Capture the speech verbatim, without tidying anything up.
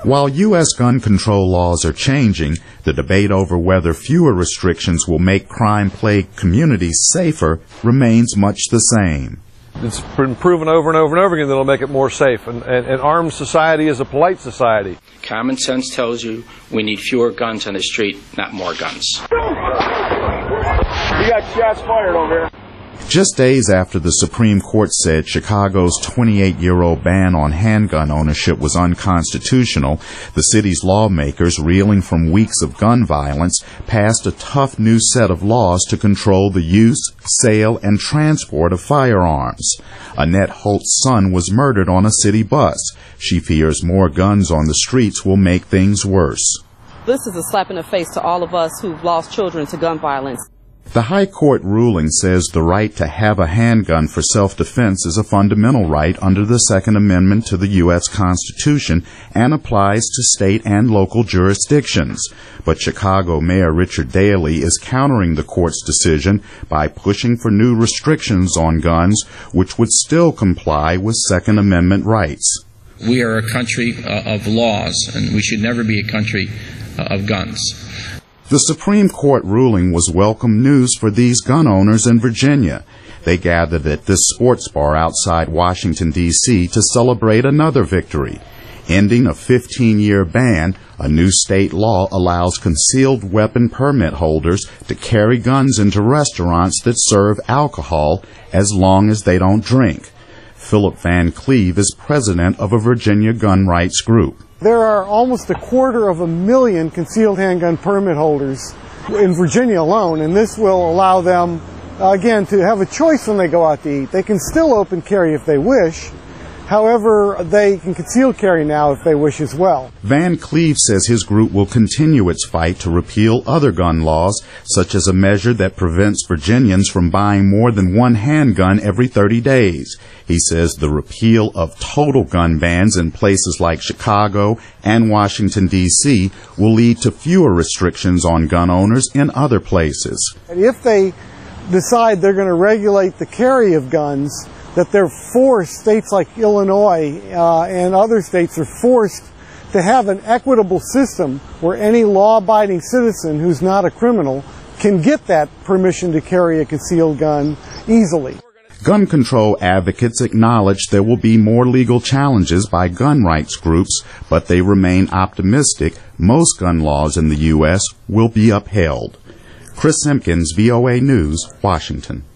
While U S gun control laws are changing, the debate over whether fewer restrictions will make crime-plagued communities safer remains much the same. It's been proven over and over and over again that it'll make it more safe. And an armed society is a polite society. Common sense tells you we need fewer guns on the street, not more guns. You got shots fired over here. Just days after the Supreme Court said Chicago's twenty-eight-year-old ban on handgun ownership was unconstitutional, the city's lawmakers, reeling from weeks of gun violence, passed a tough new set of laws to control the use, sale, and transport of firearms. Annette Holt's son was murdered on a city bus. She fears more guns on the streets will make things worse. This is a slap in the face to all of us who've lost children to gun violence. The High Court ruling says the right to have a handgun for self-defense is a fundamental right under the Second Amendment to the U S Constitution and applies to state and local jurisdictions. But Chicago Mayor Richard Daley is countering the court's decision by pushing for new restrictions on guns, which would still comply with Second Amendment rights. We are a country uh, of laws, and we should never be a country uh, of guns. The Supreme Court ruling was welcome news for these gun owners in Virginia. They gathered at this sports bar outside Washington, D C to celebrate another victory. Ending a fifteen-year ban, a new state law allows concealed weapon permit holders to carry guns into restaurants that serve alcohol as long as they don't drink. Philip Van Cleve is president of a Virginia gun rights group. There are almost a quarter of a million concealed handgun permit holders in Virginia alone, and this will allow them, uh, again, to have a choice when they go out to eat. They can still open carry if they wish. However, they can conceal carry now if they wish as well. Van Cleve says his group will continue its fight to repeal other gun laws, such as a measure that prevents Virginians from buying more than one handgun every thirty days. He says the repeal of total gun bans in places like Chicago and Washington, D C will lead to fewer restrictions on gun owners in other places. If they decide they're going to regulate the carry of guns, that they're forced, states like Illinois uh, and other states are forced to have an equitable system where any law-abiding citizen who's not a criminal can get that permission to carry a concealed gun easily. Gun control advocates acknowledge there will be more legal challenges by gun rights groups, but they remain optimistic most gun laws in the U S will be upheld. Chris Simpkins, V O A News, Washington.